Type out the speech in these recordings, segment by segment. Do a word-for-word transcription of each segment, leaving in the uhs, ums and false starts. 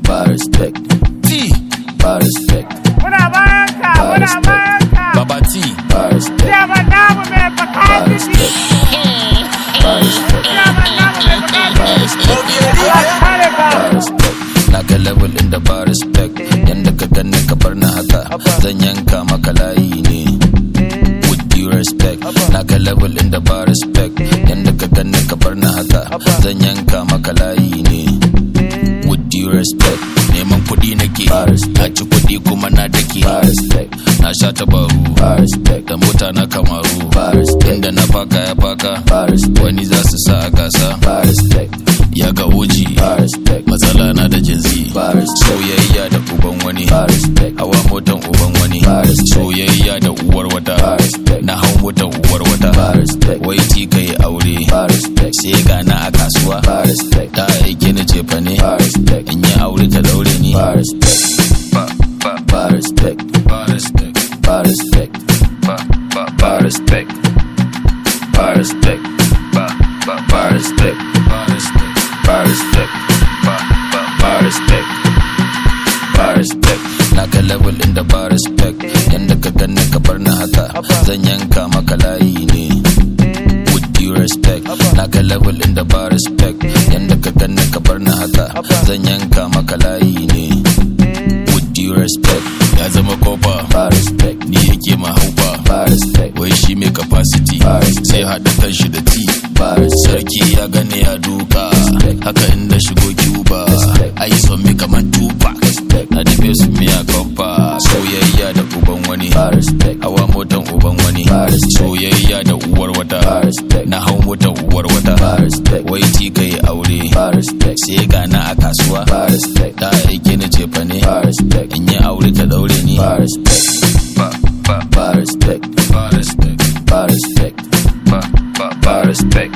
ba respect. T, Ba respect. Muna bayan ka, Ba muna respect. bayan ka. Baba T, Ba respect. Chairman namu mai Ba bakatiti. respect. Ba respect. Chairman namu mai bakatiti. Allah ya kare ka. Ba respect. na ga level inda ba respect. Yanda ka gani ka bar na haka, zan yanka maka layi ne. With due respect, na ga level inda ba respect. Yanda ka gani ka bar na haka, zan yanka maka layi ne. With due respect, neman kuɗi nake, na ci kuɗi kuma na dake. Ba respect. Na sha tabaru, Ba respect. da mota na kamaru. Ba respect. Inda na faka ya faka, Ba respect. wani za su sa a gasa. Ba respect. Ya ga oji, Ba respect. matsala na da jinsi. Ba respect. Soyayya da uban wani, Ba respect. hawa motan uban wani. Ba respect. Soyayya da uwar wata, Ba respect. na hau motan uwar wata. Ba respect. Wai ti ka yi aure, Ba respect. sai gana a kasuwa. Ba respect. Ta aike ni cefa ne, Ba respect. in yi aure ta daure ni. Ba respect. Ba, ba, Ba respect. ba respect. Ba respect. Ba, ba, ba Ba respect. Ba respect. ba, ba, Ba respect. ba respect. Ba respect. Ba, ba, Ba respect. Ba respect. na ka level inda ba respect. Yanda ka gani ka bar na haka, zan yanka maka layi ne. With due respect, na ka level inda ba respect. Yanda ka gani ka bar na haka, zan yanka maka layi ne. With due respect, ya zama kofa, Ba respect. ni yake mahaufa. Ba respect. Wai shi mai capacity, Ba respect. sai haɗa kan shi da T. Ba respect. Sarki ya gane ya duka, haka inda shigo Cuba. Ai son mi kaman Tupac, na dibe su miya kofa. Soyayya da uban wani, Ba respect. hawa motan uban wani. Ba respect. Soyayya da uwar Ba wata, respect. na hau motan uwar wata. Ba respect. Wai ti ka yi aure, Ba respect. sai gana a kasuwa. Ba respect. Ta aike ni cefa ne, Ba respect. in yi aure ta daure ni. Ba respect. Ba, ba, Ba respect. ba respect. Ba respect. Ba, ba, Ba respect.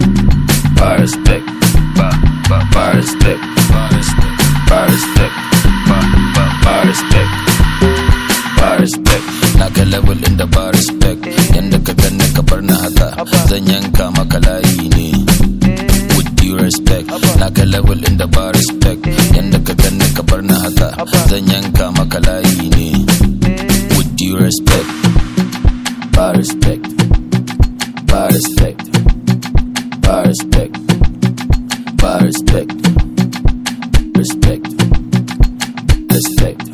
Ba respect. ba, ba, Ba respect. ba respect. Ba respect. Ba, ba, Ba respect. Ba respect. na ka level inda ba respect. Yanda ka gani ka bar na haka, zan yanka maka layi ne. With due respect, na ka level inda ba respect. Yanda ka gani ka bar na haka, zan yanka maka layi ne. With due respect, Ba respect. Ba respect. Ba respect. Ba respect. Respect. Respect.